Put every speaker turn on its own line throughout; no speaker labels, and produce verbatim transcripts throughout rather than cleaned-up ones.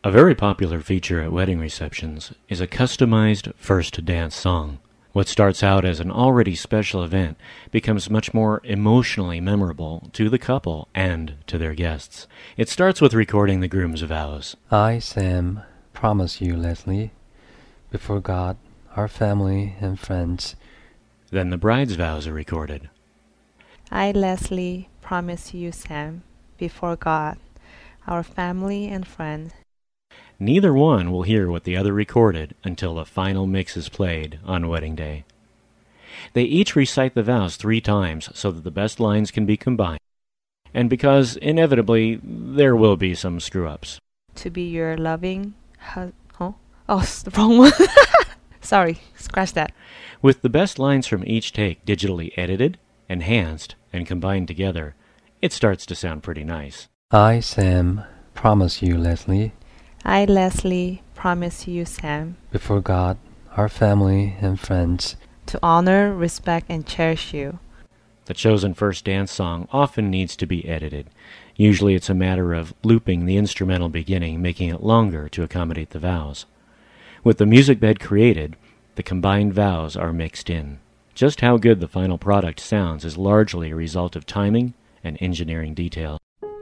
A very popular feature at wedding receptions is a customized first dance song. What starts out as an already special event becomes much more emotionally memorable to the couple and to their guests. It starts with recording the groom's vows.
I, Sam, promise you, Leslie, before God, our family and friends.
Then the bride's vows are recorded.
I, Leslie, promise you, Sam, before God, our family and friends.
Neither one will hear what the other recorded until the final mix is played on wedding day. They each recite the vows three times so that the best lines can be combined, and because, inevitably, there will be some screw-ups.
To be your loving... Hu- oh, oh, it's the wrong one. Sorry, scratch that.
With the best lines from each take digitally edited, enhanced, and combined together, it starts to sound pretty nice.
I, Sam, promise you, Leslie,
I, Leslie, promise you, Sam,
before God, our family and friends,
to honor, respect, and cherish you.
The chosen first dance song often needs to be edited. Usually it's a matter of looping the instrumental beginning, making it longer to accommodate the vows. With the music bed created, the combined vows are mixed in. Just how good the final product sounds is largely a result of timing and engineering detail.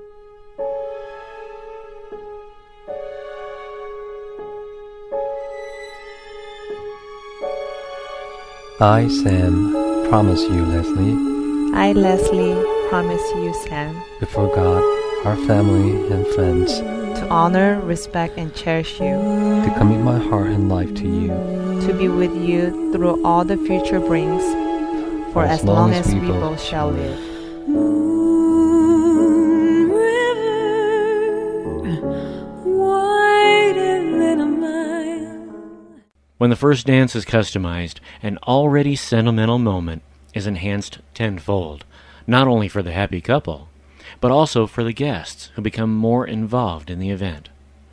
I, Sam, promise you, Leslie,
I, Leslie, promise you, Sam,
before God, our family and friends,
to honor, respect, and cherish you,
to commit my heart and life to you,
to be with you through all the future brings, for as long as we both shall live.
When the first dance is customized, an already sentimental moment is enhanced tenfold, not only for the happy couple, but also for the guests who become more involved in the event.